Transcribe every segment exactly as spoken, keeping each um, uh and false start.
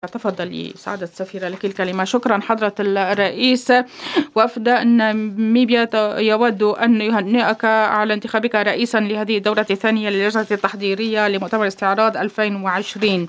تفضلي سعادة السفيرة، لك الكلمة. شكرا حضرة الرئيس. وفد ناميبيا يود أن يهنئك على انتخابك رئيسا لهذه الدورة الثانية للجنة التحضيرية لمؤتمر استعراض ألفين وعشرين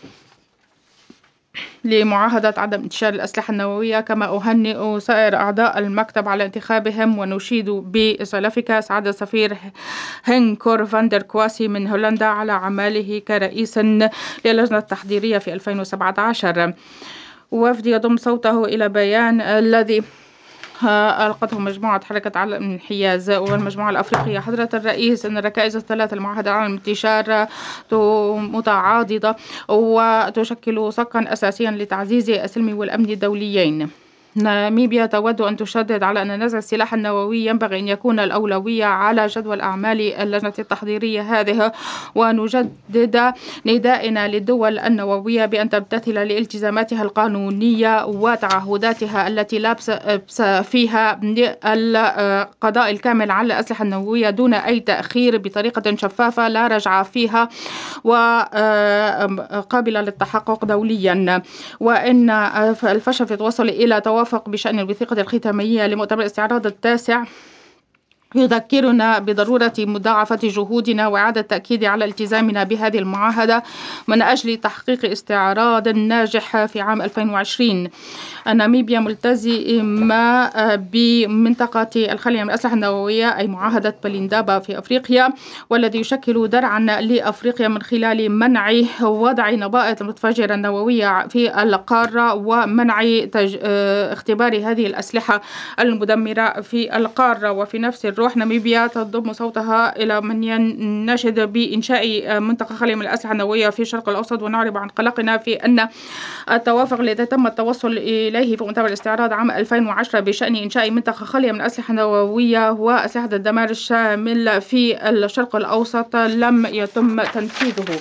لمعاهدة عدم انتشار الأسلحة النووية. كما أهنئ سائر أعضاء المكتب على انتخابهم، ونشيد بسلفك سعادة السفير هينكور فاندر كواسي من هولندا على عمله كرئيس للجنة التحضيرية في ألفين وسبعة عشر. وفد يضم صوته إلى بيان الذي ألقته مجموعة حركة على الانحياز والمجموعة الأفريقية. حضرة الرئيس، أن الركائز الثلاث المعاهدة على الانتشار متعاضدة وتشكل صكا أساسيا لتعزيز السلم والأمن الدوليين. ناميبيا تود أن تشدد على أن نزع السلاح النووي ينبغي أن يكون الأولوية على جدول أعمال اللجنة التحضيرية هذه، ونجدد نداءنا للدول النووية بأن تمتثل لالتزاماتها القانونية وتعهداتها التي لا بأس فيها القضاء الكامل على الأسلحة النووية دون أي تأخير بطريقة شفافة لا رجعة فيها وقابلة للتحقق دوليا. وإن الفشل وصل إلى توافق بشأن الوثيقة الختامية لمؤتمر الاستعراض التاسع يذكرنا بضرورة مضاعفة جهودنا وإعادة التأكيد على التزامنا بهذه المعاهدة من أجل تحقيق استعراض ناجح في عام ألفين وعشرين. ناميبيا ملتزمة بمنطقة الخالية من الأسلحة النووية، أي معاهدة بليندابا في أفريقيا، والذي يشكل درعا لأفريقيا من خلال منع وضع نبائط المتفجرة النووية في القارة ومنع تج... اختبار هذه الأسلحة المدمرة في القارة. وفي نفس الروح ناميبيا تضم صوتها إلى من يناشد بإنشاء منطقة خالية من الأسلحة النووية في الشرق الأوسط، ونعرب عن قلقنا في أن التوافق الذي تم التوصل إليه في مؤتمر الاستعراض عام ألفين وعشرة بشأن إنشاء منطقة خالية من الأسلحة النووية وأسلحة الدمار الشامل في الشرق الأوسط لم يتم تنفيذه.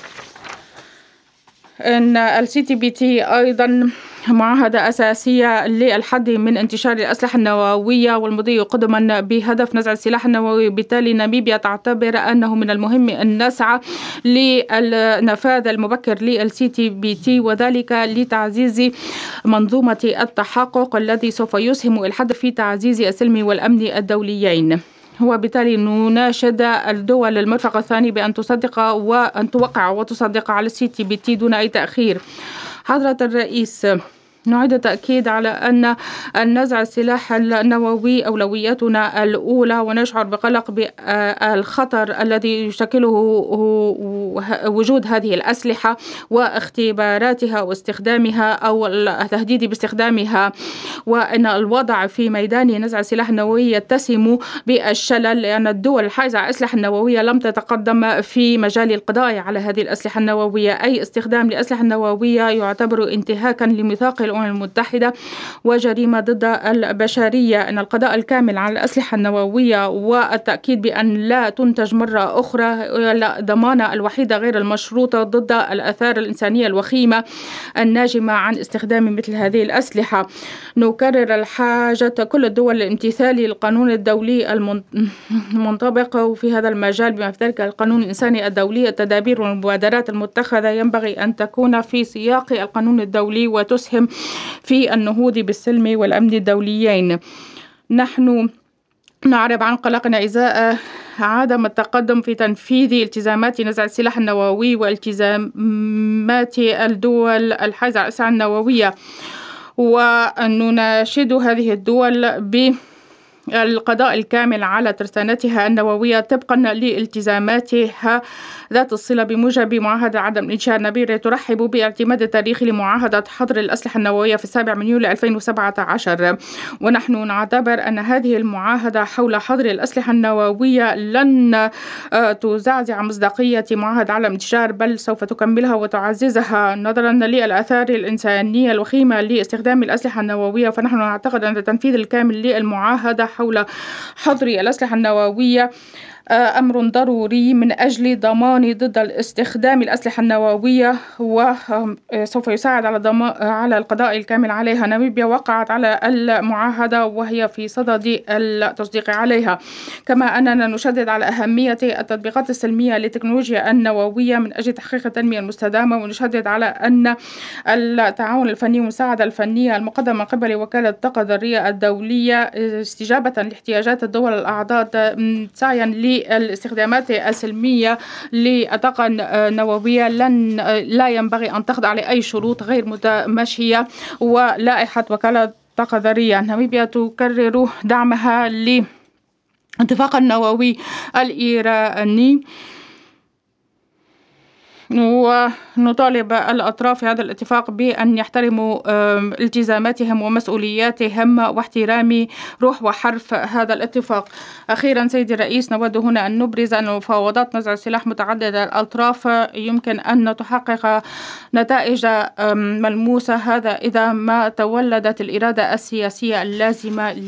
إن السي تي بي تي أيضا معاهدة أساسية للحد من انتشار الأسلحة النووية والمضي قدما بهدف نزع السلاح النووي. بالتالي ناميبيا تعتبر أنه من المهم أن نسعى للنفاذ المبكر للسي تي بي تي، وذلك لتعزيز منظومة التحقق الذي سوف يسهم الحد في تعزيز السلم والأمن الدوليين. وبالتالي نناشد الدول المرفق الثاني بأن تصدق وأن توقع وتصدق على السي تي بي تي دون أي تأخير. حضرة الرئيس، نعيد التأكيد على أن النزع السلاح النووي أولوياتنا الأولى، ونشعر بقلق بالخطر الذي يشكله وجود هذه الأسلحة واختباراتها واستخدامها أو التهديد باستخدامها، وأن الوضع في ميدان نزع السلاح النووي يتسم بالشلل، لأن الدول الحائزة على الأسلحة النووية لم تتقدم في مجال القضاء على هذه الأسلحة النووية. أي استخدام لأسلحة نووية يعتبر انتهاكا لميثاق الأمم المتحدة وجريمة ضد البشرية. أن القضاء الكامل على الأسلحة النووية والتأكيد بأن لا تنتج مرة أخرى هي الضمانة الوحيدة غير المشروطة ضد الآثار الإنسانية الوخيمة الناجمة عن استخدام مثل هذه الأسلحة. نكرر الحاجة كل الدول لامتثال القانون الدولي المنطبق في هذا المجال، بما في ذلك القانون الإنساني الدولي. التدابير والمبادرات المتخذة ينبغي أن تكون في سياق القانون الدولي وتسهم في النهوض بالسلم والأمن الدوليين. نحن نعرب عن قلقنا إزاء عدم التقدم في تنفيذ التزامات نزع السلاح النووي والتزامات الدول الحائزة على الأسلحة النووية، ونناشد هذه الدول ب القضاء الكامل على ترسانتها النووية طبقا لالتزاماتها ذات الصلة بموجب معاهدة عدم إنشاء. ناميبيا ترحب باعتماد التاريخي لمعاهدة حظر الأسلحة النووية في السابع من يوليو ألفين وسبعة عشر، ونحن نعتبر أن هذه المعاهدة حول حظر الأسلحة النووية لن تزعزع مصداقية معاهدة عدم الانتشار، بل سوف تكملها وتعززها. نظرا للآثار الإنسانية الوخيمة لاستخدام الأسلحة النووية، فنحن نعتقد أن التنفيذ الكامل للمعاهدة حول حظر الأسلحة النووية أمر ضروري من أجل ضمان ضد الاستخدام الأسلحة النووية، وسوف يساعد على ضمان على القضاء الكامل عليها. ناميبيا وقعت على المعاهدة وهي في صدد التصديق عليها. كما أننا نشدد على أهمية التطبيقات السلمية للتكنولوجيا النووية من أجل تحقيق التنمية المستدامة، ونشدد على أن التعاون الفني والمساعدة الفنية المقدمة من قبل وكالة الطاقة الذرية الدولية استجابة لاحتياجات الدول الأعضاء سعيا للاستخدامات السلمية للطاقة النووية لن لا ينبغي أن تخضع لأي شروط غير متماشية ولائحة وكالة الطاقة الذرية. ناميبيا تكرر دعمها للاتفاق النووي الإيراني، ونطالب الأطراف في هذا الاتفاق بأن يحترموا التزاماتهم ومسؤولياتهم واحترام روح وحرف هذا الاتفاق. أخيرا سيدي الرئيس، نود هنا أن نبرز أن مفاوضات نزع السلاح متعددة الأطراف يمكن أن تحقق نتائج ملموسة، هذا إذا ما تولدت الإرادة السياسية اللازمة